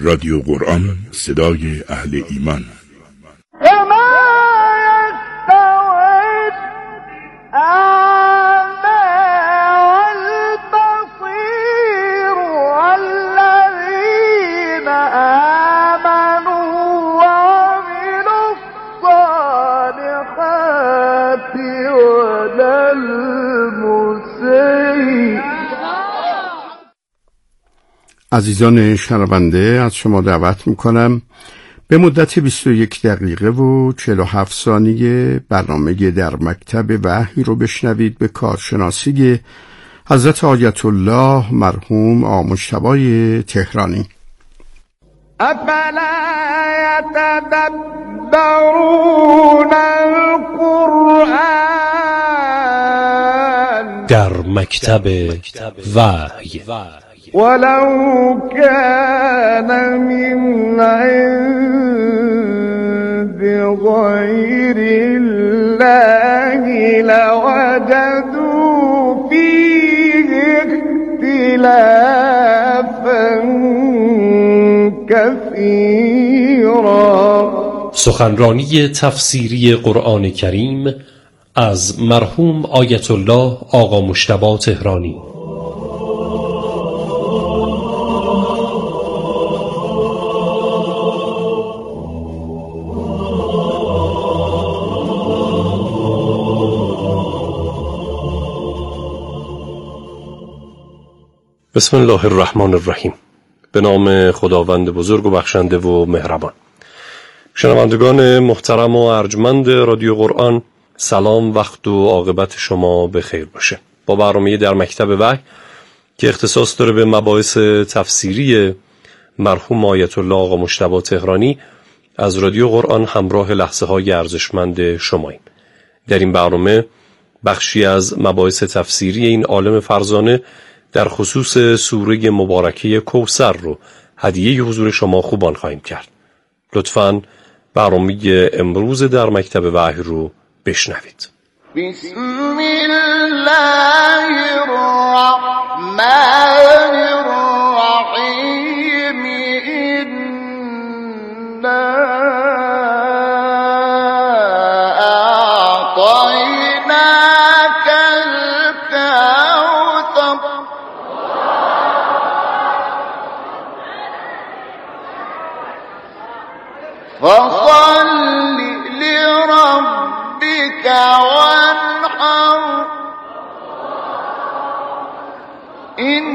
رادیو قرآن، صدای اهل ایمان. عزیزان شنونده، از شما دعوت میکنم به مدت 21 دقیقه و 47 ثانیه برنامه در مکتب وحی رو بشنوید به کارشناسی حضرت آیت الله مرحوم آقا مجتبی تهرانی. افلا یتدبرون القرآن در مکتب وحی ولو كان من عند غير الله لوجدوا فيه اختلافا كثيرا. سخنرانی تفسیری قرآن کریم از مرحوم آیت الله آقا مجتبی تهرانی. بسم الله الرحمن الرحیم. به نام خداوند بزرگ و بخشنده و مهربان. شنوندگان محترم و ارجمند رادیو قرآن، سلام، وقت و عاقبت شما بخیر باشه. با برنامه در مکتب وحی که اختصاص داره به مباحث تفسیری مرحوم آیت الله آقا مجتبی تهرانی، از رادیو قرآن همراه لحظه های ارزشمند شماییم. در این برنامه بخشی از مباحث تفسیری این عالم فرزانه در خصوص سوره مبارکه کوثر رو هدیه حضور شما خوبان خواهیم کرد. لطفاً برنامه امروز در مکتب وحی رو بشنوید. بسم الله الرحمن الرحیم. اعطیناک الکوثر فصل لربك وانحر إن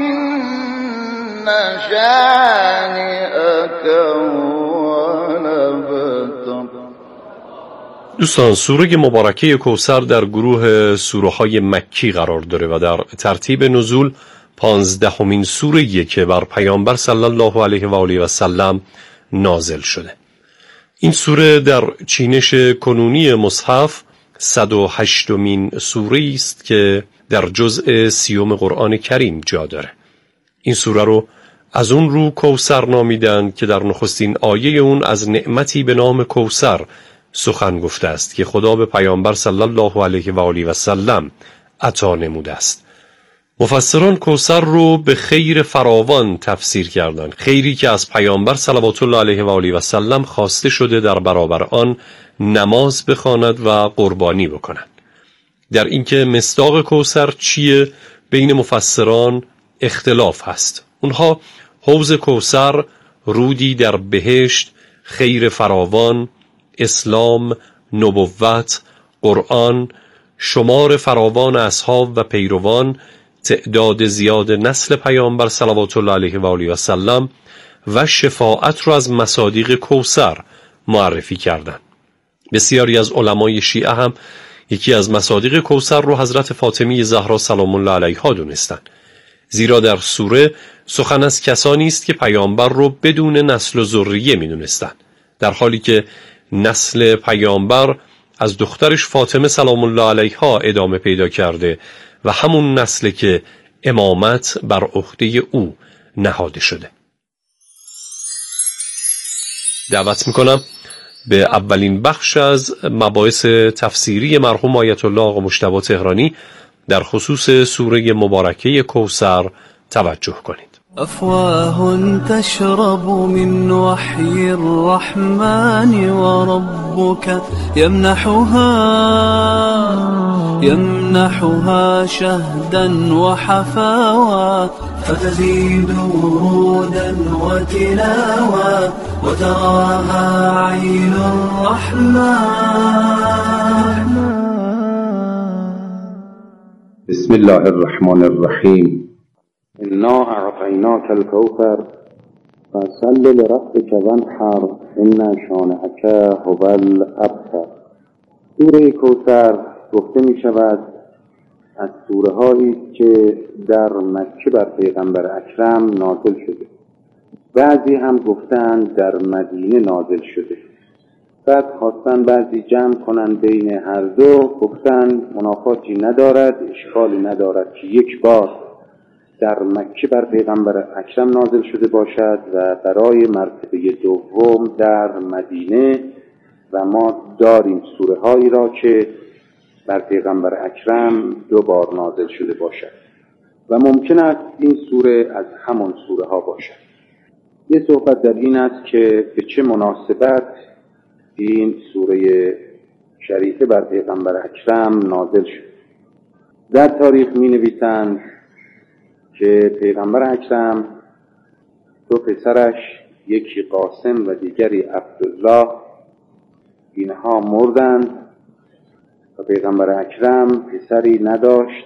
شانئك هو الأبتر. دوستان، سوره مبارکه کوثر در گروه سوره‌های مکی قرار داره و در ترتیب نزول 15مین سوره‌ایه که بر پیامبر صلی الله علیه و آله و سلم نازل شده. این سوره در چینش کنونی مصحف 108مین سوره است که در جزء 30 قرآن کریم جا داره. این سوره رو از اون رو کوثر نامیدن که در نخستین آیه اون از نعمتی به نام کوثر سخن گفته است که خدا به پیامبر صلی الله علیه و آله و سلم عطا نموده است. مفسران کوثر رو به خیر فراوان تفسیر کردند، خیری که از پیامبر صلوات الله علیه و آله و سلم خواسته شده در برابر آن نماز بخواند و قربانی بکند. در اینکه مصداق کوثر چیه بین مفسران اختلاف هست. اونها حوض کوثر رودی در بهشت، خیر فراوان، اسلام، نبوت، قرآن، شمار فراوان اصحاب و پیروان، تعداد زیاد نسل پیامبر صلوات الله علیه و آله و سلم و شفاعت رو از مصادیق کوثر معرفی کردند. بسیاری از علمای شیعه هم یکی از مصادیق کوثر رو حضرت فاطمی زهرا سلام الله علیها دونستند، زیرا در سوره سخن از کسانی است که پیامبر رو بدون نسل و ذریه می‌دونستند، در حالی که نسل پیامبر از دخترش فاطمه سلام الله علیها ادامه پیدا کرده و همون نسل که امامت بر عهده او نهاده شده. دعوت میکنم به اولین بخش از مباحث تفسیری مرحوم آیت الله آقا مجتبی تهرانی در خصوص سوره مبارکه کوثر توجه کنید. أفواه تشرب من وحي الرحمن وربك يمنحها شهدا وحفاوى فتزيد ورودا وتلاوى وتراها عين الرحمن. بسم الله الرحمن الرحیم. إنا أعطيناك الكوثر فصل لربك وانحر إن شانئك هو الأبتر. سوره کوثر گفته می شود از سوره هایی که در مکه بر پیغمبر اکرم نازل شده. بعضی هم گفتند در مدینه نازل شده. بعد خواستن بعضی جمع کنن بین هر دو، گفتن منافاتی ندارد، اشکالی ندارد که یک بار در مکه بر پیغمبر اکرم نازل شده باشد و برای مرتبه دوم در مدینه، و ما داریم سوره هایی را که بر پیغمبر اکرم دو بار نازل شده باشد و ممکن است این سوره از همان سوره ها باشد. یه صحبت در این است که به چه مناسبت این سوره شریفه بر پیغمبر اکرم نازل شد. در تاریخ می نویسند که پیغمبر اکرم دو پسرش، یکی قاسم و دیگری عبدالله، اینها مردند و پیغمبر اکرم پسری نداشت.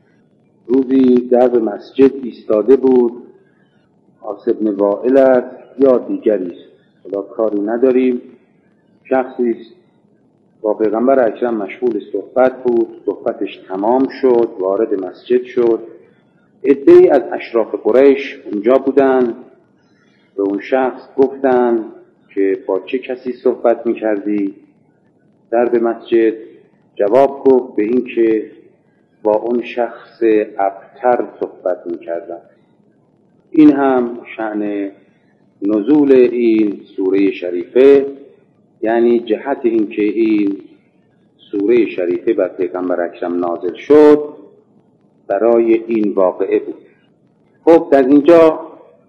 روزی در مسجد ایستاده بود، عاص بن وائل است یا دیگری است، خدا کاری نداریم، شخصی با پیغمبر اکرم مشغول صحبت بود. صحبتش تمام شد، وارد مسجد شد. عده‌ای از اشراف قریش اونجا بودند. به اون شخص گفتند که با چه کسی صحبت می‌کردی؟ در به مسجد جواب گفت به این که با اون شخص ابتر صحبت می‌کردم. این هم شأن نزول این سوره شریفه، یعنی جهت این که این سوره شریفه بر پیغمبر اکرم نازل شد برای این واقعه بود. خب در اینجا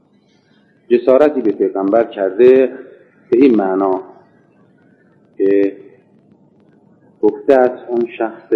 جسارتی به پیغمبر کرده به این معنا که گفته از اون شخص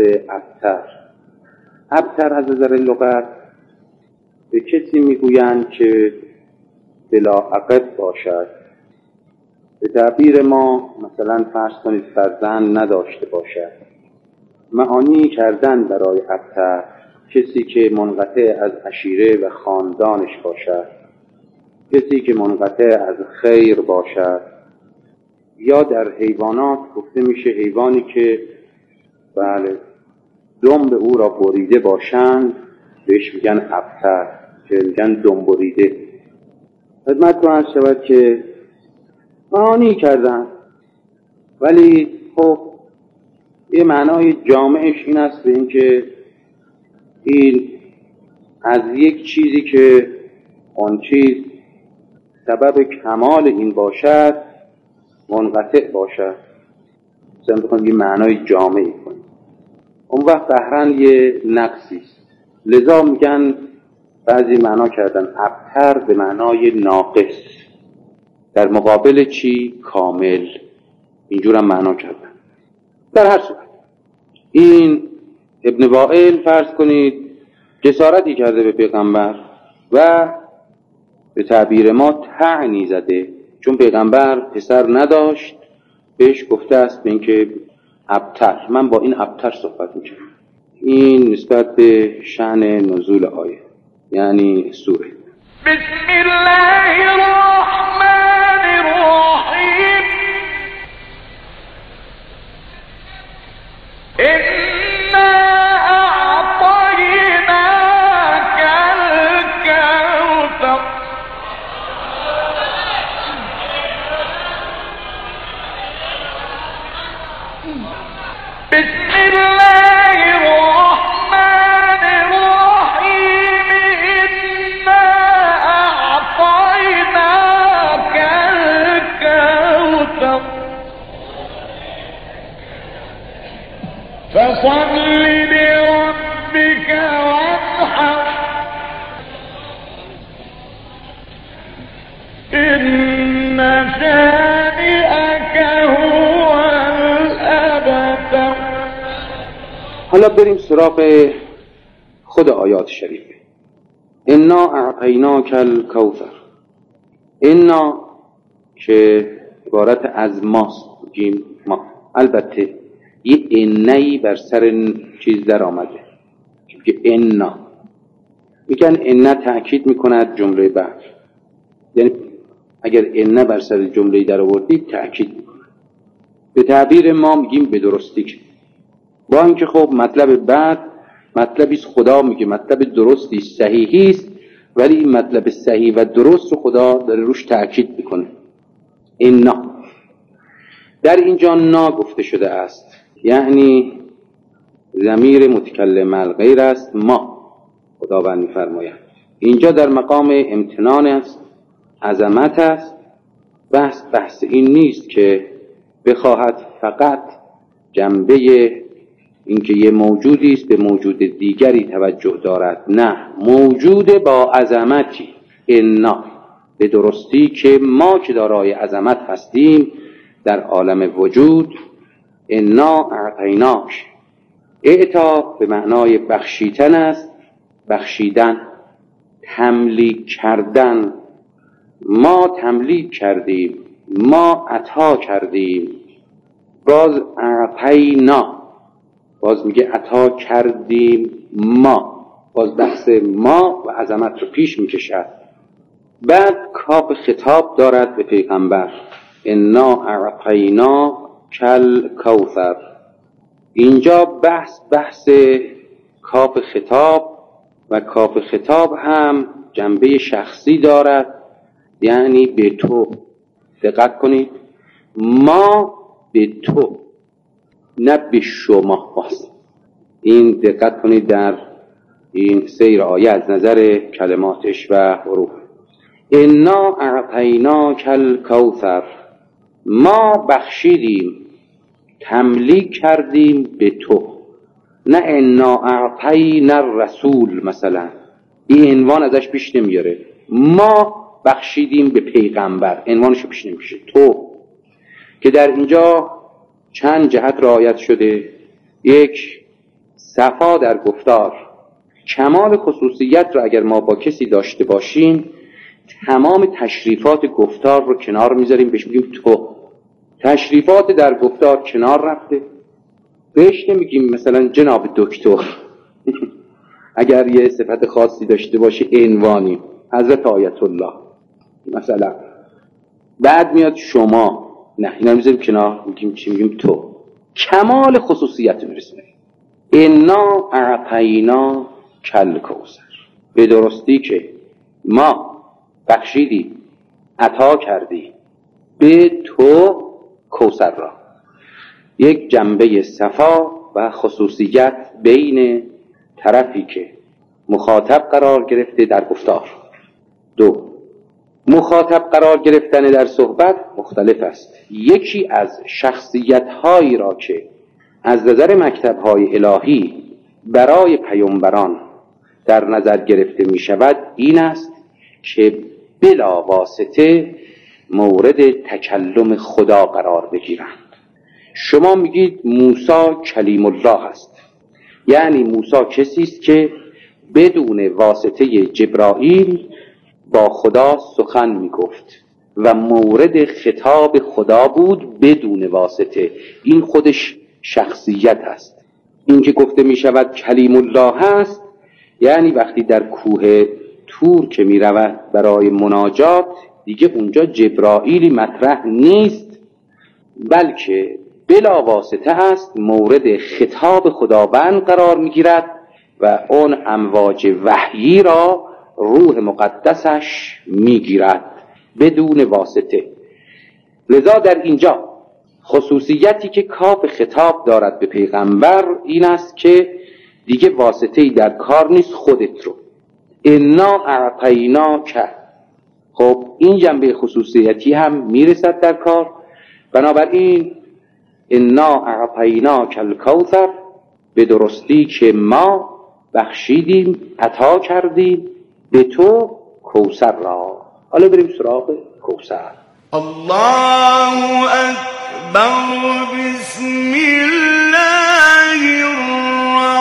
ابتر از نظر لغت به کسی میگویند که بلا عقب باشد. به تعبیر ما مثلا فرض کنید فرزند نداشته باشد. معانی کردن برای ابتر کسی که منقطع از عشیره و خاندانش باشد، کسی که منقطع از خیر باشد، یا در حیوانات گفته میشه حیوانی که بله دنب او را بریده باشند بهش میگن ابتر، که میگن دنب بریده. خدمت عرض شود که معانی کردن، ولی خب یه معنای جامعش این است به این که این از یک چیزی که آن چیز سبب کمال این باشد منقطع باشد. مثلا بخوام یه معنای جامعی کنیم، اون وقت قهرن یه نقصی است. لذا میگن بعضی معنا کردن ابتر به معنای ناقص، در مقابل چی؟ کامل. اینجور هم معنا کردن. در هر صورت این ابن وائل فرض کنید جسارتی کرده به پیغمبر و به تعبیر ما طعنی زده، چون پیغمبر پسر نداشت. بهش گفته است به اینکه ابتر، من با این ابتر صحبت میکنم. این نسبت به شأن نزول آیه یعنی سوره. بسم الله الرحمن الرحیم. إنا أعطيناك الكوثر. بسم الله الرحمن الرحيم. إنا أعطيناك حالا بریم سراغ خود آیات شریف. انا اعطیناک الکوثر. انا که عبارت از ماست، بگیم ما. البته یه انهی بر سر چیز در آمده که انا میگن انه تأکید میکند جمله بعد، یعنی اگر انه بر سر جمله در آوردید تأکید میکند. به تعبیر ما میگیم به درستی که، با اینکه خب مطلب بعد مطلبی خدا میگه مطلب درستی صحیحی است، ولی این مطلب صحیح و درست رو خدا داره روش تأکید میکنه. انا در اینجا نا گفته شده است، یعنی ضمیر متکلم الغیر است. ما خداوند می‌فرماید اینجا در مقام امتنان است، عظمت است. بحث این نیست که بخواهد فقط جنبه اینکه یه موجودی است به موجود دیگری توجه دارد، نه، موجود با عظمتی. انا به درستی که ما که دارای عظمت هستیم در عالم وجود. انا اعطیناک، اعطا به معنای بخشیدن است، بخشیدن، تملیک کردن. ما تملیک کردیم، ما عطا کردیم. باز اعطینا، باز میگه عطا کردیم ما، باز بحث ما و عظمت رو پیش میکشد. بعد کاف خطاب دارد به پیغمبر. انا اعطینا کل کوثر. اینجا بحث کاف خطاب و کاف خطاب هم جنبه شخصی دارد، یعنی به تو. دقت کنید، ما به تو، نه به شما. باز این دقت کنید در این سیر آیه از نظر کلماتش و حروف. انا اعطیناک الکوثر، ما بخشیدیم، تملیک کردیم به تو. نه انا اعطینا الرسول مثلا، این عنوان ازش پیش نمیاره. ما بخشیدیم به پیغمبر، عنوانشو پیش نمیشه. تو که در اینجا چند جهت رعایت شده. یک، صفا در گفتار. کمال خصوصیت رو اگر ما با کسی داشته باشیم، تمام تشریفات گفتار رو کنار میذاریم، بهش میگیم تو. تشریفات در گفتار کنار رفته، بهش نمیگیم مثلا جناب دکتر. اگر یه صفت خاصی داشته باشه عنوانی، حضرت آیت الله مثلا. بعد میاد شما، نه، اینا میذاریم کنار، میگیم چی؟ میگیم تو. کمال خصوصیت رو میرسونه. انا اعطینا کل کوثر، به درستی که ما بخشیدیم، عطا کردیم به تو کوثر را. یک جنبه صفا و خصوصیت بین طرفی که مخاطب قرار گرفته در گفتار. دو، مخاطب قرار گرفتن در صحبت مختلف است. یکی از شخصیت‌هایی را که از نظر مکتب‌های الهی برای پیامبران در نظر گرفته می شود این است که بلا واسطه مورد تکلم خدا قرار بگیرند. شما میگید موسی کلیم الله است، یعنی موسی کسی است که بدون واسطه جبرائیل با خدا سخن میگفت و مورد خطاب خدا بود بدون واسطه. این خودش شخصیت است. این که گفته می شود کلیم الله هست، یعنی وقتی در کوه طور که می رود برای مناجات، دیگه اونجا جبرائیلی مطرح نیست، بلکه بلا واسطه است، مورد خطاب خداوند قرار می گیرد و اون امواج وحیی را روح مقدسش می گیرد بدون واسطه. لذا در اینجا خصوصیتی که کاف خطاب دارد به پیغمبر این است که دیگه واسطه‌ای در کار نیست، خودت رو. انا اعطیناک. خب این جنبه خصوصیتی هم میرسد در کار. بنابراین انا اعطیناک الکوثر، به درستی که ما بخشیدیم، عطا کردیم به تو کوثر را. حالا بریم سراغ کوثر. الله اکبر، بسم الله الرحمن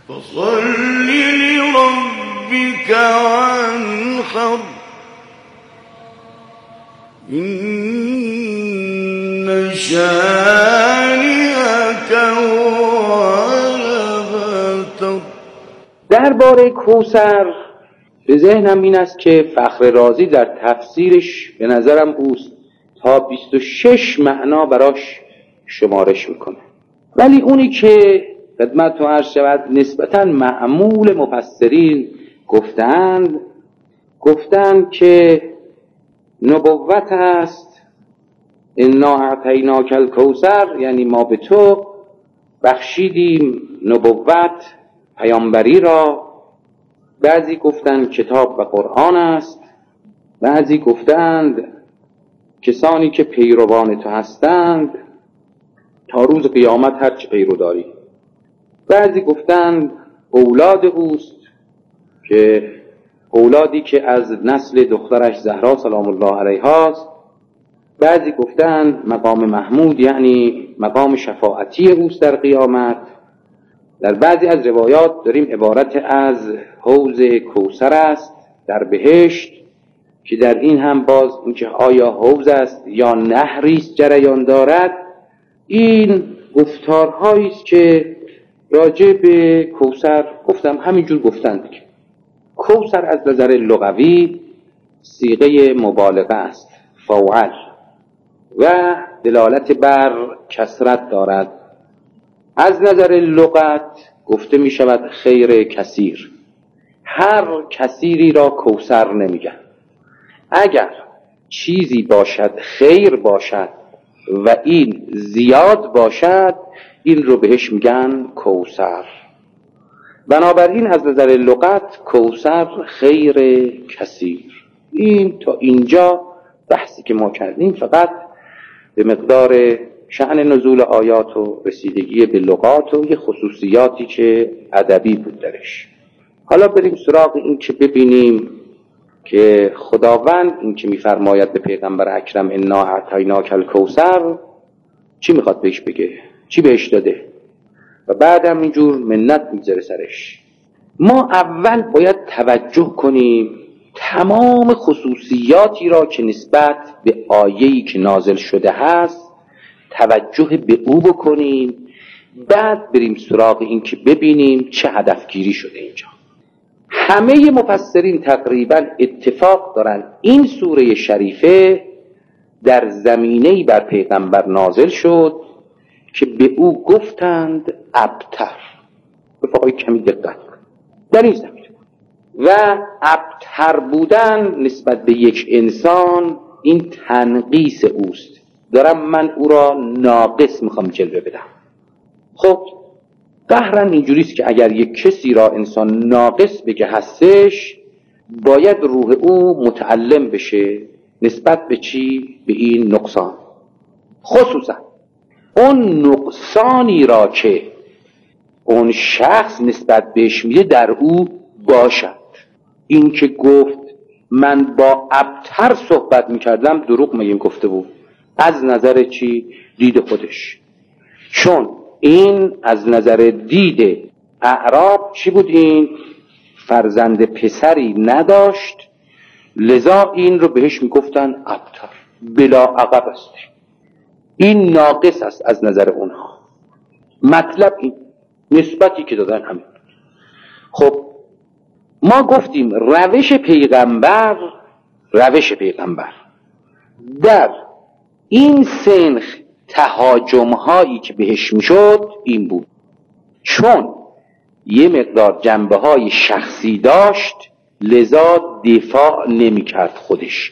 فصل لربك وانحر إن شانئك هو الأبتر. درباره کوثر به ذهنم این است که فخر رازی در تفسیرش به نظرم اوست تا 26 معنا براش شمارش میکنه، ولی اونی که خدمتتون عرض شود نسبتاً معمول مفسرین گفتند که نبوت است. انا اعطیناک الکوثر، یعنی ما به تو بخشیدیم نبوت، پیامبری را. بعضی گفتند کتاب و قرآن است، بعضی گفتند کسانی که پیروان تو هستند تا روز قیامت هرچی پیرو داری. بعضی گفتند اولاد اوست، که اولادی که از نسل دخترش زهرا سلام الله علیها است. بعضی گفتند مقام محمود یعنی مقام شفاعتی اوست در قیامت. در بعضی از روایات داریم عبارت از حوض کوثر است در بهشت، که در این هم باز اینکه آیا حوض است یا نهری است جریان دارد. این گفتارهایی است که راجع به کوثر گفتم، همینجور گفتند که کوثر از نظر لغوی صیغه مبالغه است، فوعل، و دلالت بر کثرت دارد. از نظر لغت گفته می شود خیر کثیر. هر کثیری را کوثر نمیگن. اگر چیزی باشد خیر باشد و این زیاد باشد، این رو بهش میگن کوثر. بنابراین از نظر لغت کوثر خیر کثیر. این تا اینجا بحثی که ما کردیم فقط به مقدار شأن نزول آیات و رسیدگی به لغات و یه خصوصیاتی که ادبی بود درش. حالا بریم سراغ این که ببینیم که خداوند این که میفرماید به پیغمبر اکرم انا اعطیناک الکوثر چی میخواد بهش بگه، چی بهش داده، و بعدم اینجور منت میگذاره سرش. ما اول باید توجه کنیم تمام خصوصیاتی را که نسبت به آیه‌ای که نازل شده هست توجه به او بکنیم، بعد بریم سراغ این که ببینیم چه هدفگیری شده اینجا. همه مفسرین تقریبا اتفاق دارن این سوره شریفه در زمینه‌ای بر پیغمبر نازل شد که به او گفتند ابتر. بفرمای کمی دقت در این زمینه. و ابتر بودن نسبت به یک انسان این تنقیص اوست. دارم من او را ناقص میخوام جلوه بدم. خب قهرن اینجوریست که اگر یک کسی را انسان ناقص بگه هستش، باید روح او متعلم بشه نسبت به چی؟ به این نقصان. خصوصا اون نقصانی را که اون شخص نسبت بهش میده در او باشد. این که گفت من با ابتر صحبت میکردم دروغ میگیم گفته بود. از نظر چی؟ دید خودش. چون این از نظر دید اعراب چی بود؟ این فرزند پسری نداشت، لذا این رو بهش میگفتن ابتر، بلا عقب است، این ناقص است از نظر اونها. مطلب این نسبتی که دادن همین. خب ما گفتیم روش پیغمبر در این سنخ تهاجم هایی که بهش میشد این بود، چون یه مقدار جنبه های شخصی داشت لذا دفاع نمی کرد، خودش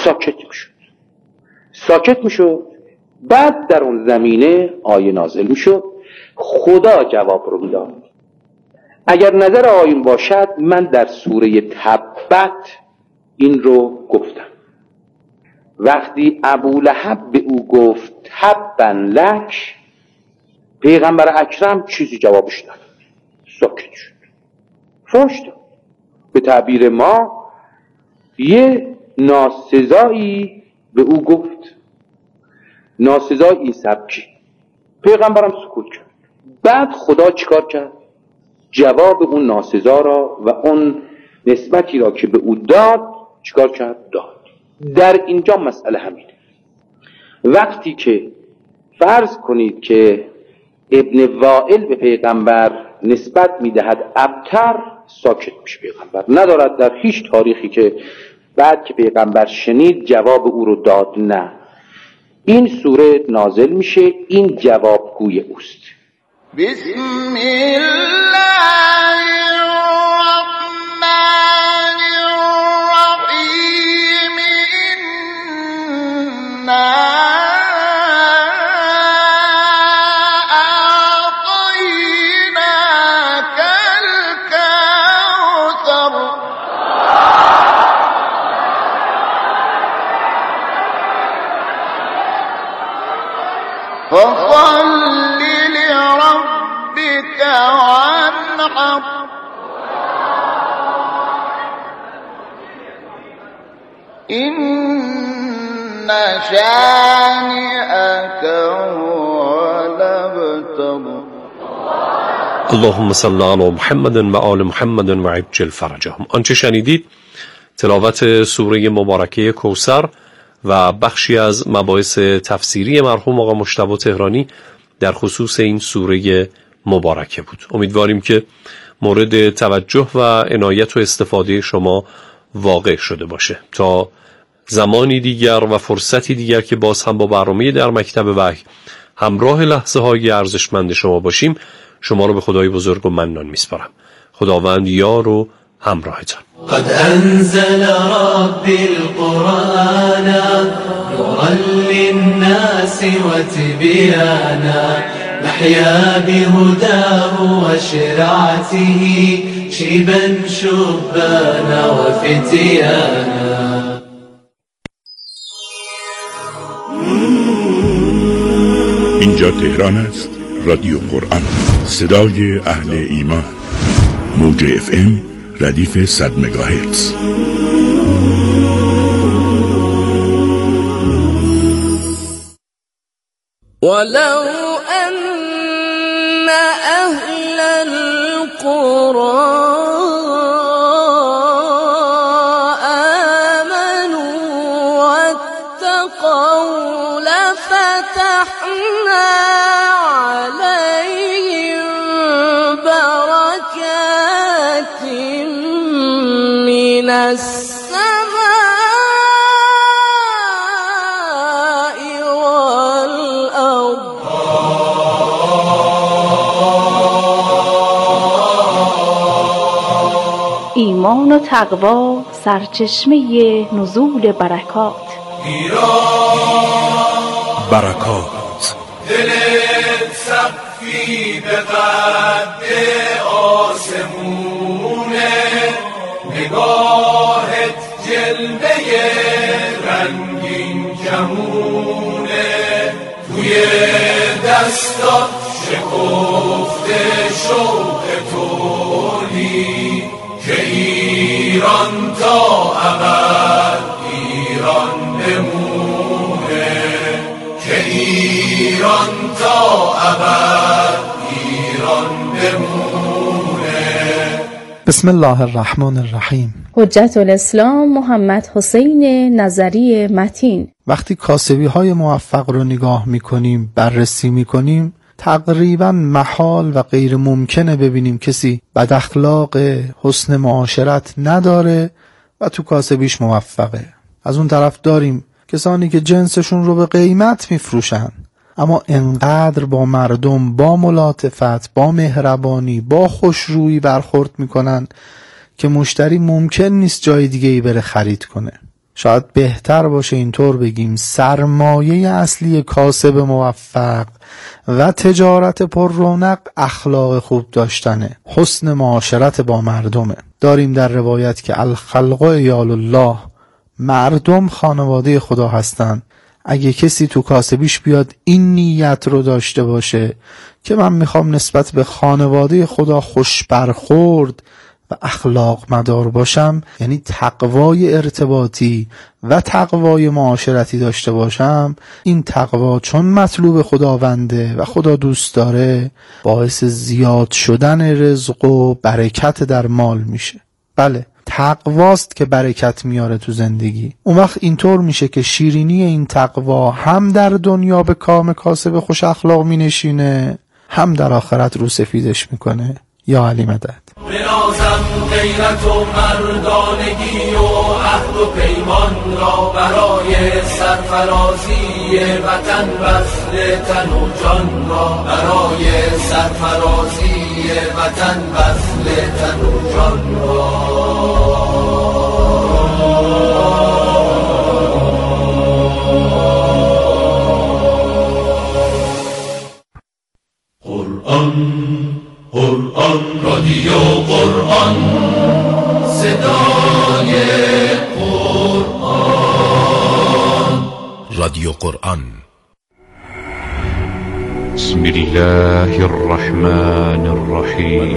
ساکت میشد. بعد در اون زمینه آیه نازل میشد، خدا جواب رو میداد. اگر نظر آیون باشد من در سوره تبت این رو گفتم. وقتی ابولهب به او گفت تبا لک، پیغمبر اکرم چیزی جوابش نداد، ساکت شد، فحش داد. به تعبیر ما یه ناسزایی به او گفت، ناسزای این سبکی. پیغمبرم سکوت کرد. بعد خدا چیکار کرد؟ جواب اون ناسزا را و اون نسبتی را که به او داد چیکار کرد؟ داد. در اینجا مسئله همینه. وقتی که فرض کنید که ابن وائل به پیغمبر نسبت میدهد ابتر، ساکت میشه پیغمبر، ندارد در هیچ تاریخی که بعد که پیغمبر شنید جواب او رو داد. نه، این سوره نازل میشه، این جوابگوی اوست. بسم الله الرحمن الرحیم انا اعطیناک الکوثر فصل لربك وانحر إن شانئك هو الأبتر. اللهم صل علی محمد و آل محمد و عجل فرجهم. آنچه شنیدید تلاوت سوره مبارکه کوثر و بخشی از مباحث تفسیری مرحوم آقا مجتبی تهرانی در خصوص این سوره مبارکه بود. امیدواریم که مورد توجه و عنایت و استفاده شما واقع شده باشه. تا زمانی دیگر و فرصتی دیگر که باز هم با برنامه در مکتب وحی همراه لحظه های ارزشمند شما باشیم، شما رو به خدای بزرگ و منان میسپارم. خداوند یار و همراهتان. قد أنزل ربي القرآن نورا للناس وتبيانا نحيا بهداه وشرعته شيبا شبانا وفتيانا. اینجا تهران است، رادیو قرآن، صدای اهل ایمان. موج FM ردیف 100 مگاهرتز. ولو أن أهل القرى آمنوا واتقوا لفتحنا عليهم بركات من السماء والأرض. ایمان و تقوا سرچشمه نزول برکات. برکات دلت سقفی به قد آسمونه، نگاهت جلوه رنگین کمونه، توی دستات شکفته شوق تولی که ایران تا ابد ایران بمونه، که ایران تا ابد ایران بمونه. بسم الله الرحمن الرحیم. حجت الاسلام محمد حسین نظری متین. وقتی کاسبی های موفق رو نگاه میکنیم، بررسی میکنیم، تقریبا محال و غیر ممکنه ببینیم کسی بد اخلاق، حسن معاشرت نداره و تو کاسبیش موفقه. از اون طرف داریم کسانی که جنسشون رو به قیمت میفروشن اما انقدر با مردم با ملاطفت، با مهربانی، با خوشرویی برخورد میکنن که مشتری ممکن نیست جای دیگه ای بره خرید کنه. شاید بهتر باشه اینطور بگیم سرمایه اصلی کاسب موفق و تجارت پر رونق اخلاق خوب داشتنه، حسن معاشرت با مردمه. داریم در روایت که الخلق عیال الله، مردم خانواده خدا هستن. اگه کسی تو کاسبیش بیاد این نیت رو داشته باشه که من میخوام نسبت به خانواده خدا خوش برخورد و اخلاق مدار باشم، یعنی تقوای ارتباطی و تقوای معاشرتی داشته باشم، این تقوا چون مطلوب خداونده و خدا دوست داره باعث زیاد شدن رزق و برکت در مال میشه. بله، تقواست که برکت میاره تو زندگی. اون وقت اینطور میشه که شیرینی این تقوا هم در دنیا به کام کاسب خوش اخلاق مینشینه، هم در آخرت رو سفیدش میکنه. یا علی مدد. بنازم غیرت و مردانگی و عهد و پیمان را برای سرفرازی وطن، وصل تن و جان را برای سرفرازی وطن، وصل تن و جان را. قرآن رادیو قرآن، صدای قرآن، رادیو قرآن. بسم الله الرحمن الرحیم.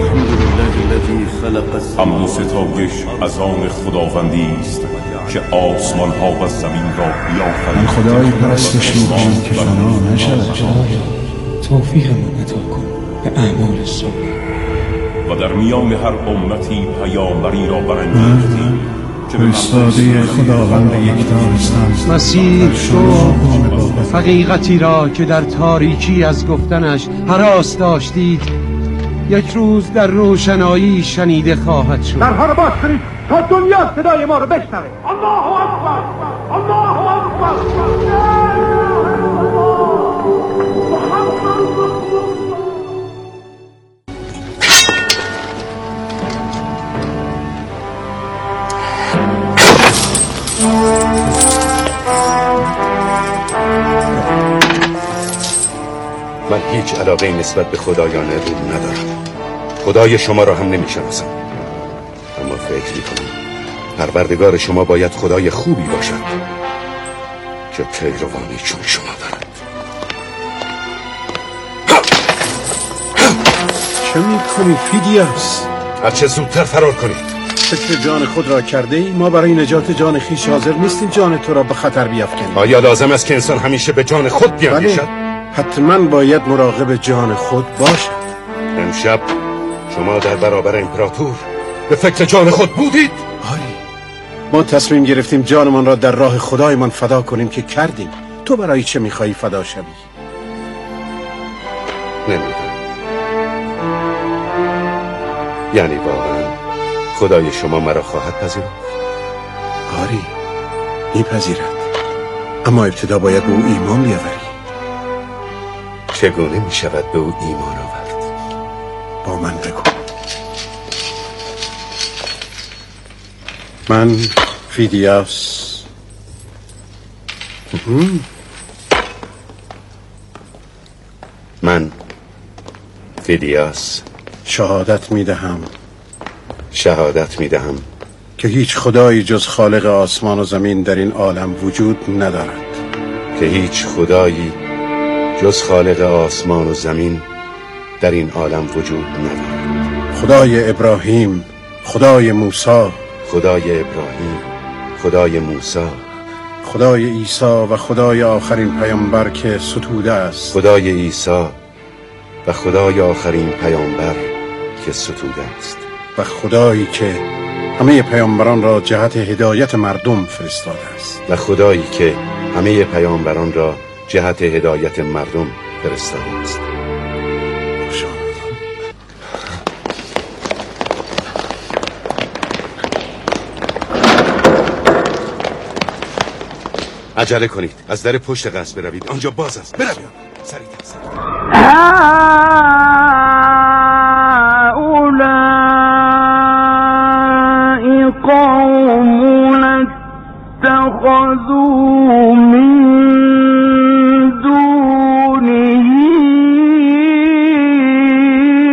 حمد و ستایش از آن خداوندی است که آسمان ها و زمین را بیافرید. من خدای پرستش می‌کنم که فنا نشود. توفیقمون عطا کن به اعمال صالح. و در میان هر امتی پیامبری را برانگیختی که فرستاده خداوند یکتا هستند. مسیح تو حقیقتی را که در تاریکی از گفتنش هراس داشتید یک روز در روشنایی شنیده خواهد شد. درها را باز کنید تا دنیا صدای ما رو بشنوه. الله اکبر، الله اکبر. من هیچ علاقه نسبت به خدایان روم ندارم. خدای شما را هم نمیشناسم، اما فکر میکنم پروردگار شما باید خدای خوبی باشد که پیروانی چون شما دارد. چه میکنی فیدیاس؟ هرچه زودتر فرار کنید. فکر جان خود را کرده ای؟ ما برای نجات جان خویش حاضر نیستیم جان تو را به خطر بیافکنیم. آیا لازم است که انسان همیشه به جان خود بیاندیشد؟ حتما باید مراقب جان خود باشد. امشب شما در برابر امپراتور به فکر جان خود بودید؟ آری، ما تصمیم گرفتیم جانمان را در راه خدایمان فدا کنیم که کردیم. تو برای چه میخوایی فدا شوی؟ نمیدونم. یعنی واقعا خدای شما مرا خواهد پذیرفت؟ آری، میپذیرد، اما ابتدا باید به او ایمان بیاوری. چگونه می شود به او ایمان آورد؟ با من بگو. من فیدیاس من فیدیاس شهادت می دهم که هیچ خدایی جز خالق آسمان و زمین در این عالم وجود ندارد. که هیچ خدایی جز خالق آسمان و زمین در این عالم وجود ندارد. خدای ابراهیم، خدای موسی، خدای ابراهیم، خدای موسی، خدای عیسی و خدای آخرین پیامبر که ستوده است. خدای عیسی و خدای آخرین پیامبر که ستوده است. و خدایی که همه پیامبران را جهت هدایت مردم فرستاده است. و خدایی که همه پیامبران را جهت هدایت مردم فرستاده است. عجله کنید، از در پشت قصر بروید، آنجا باز است. بروید سریعتر.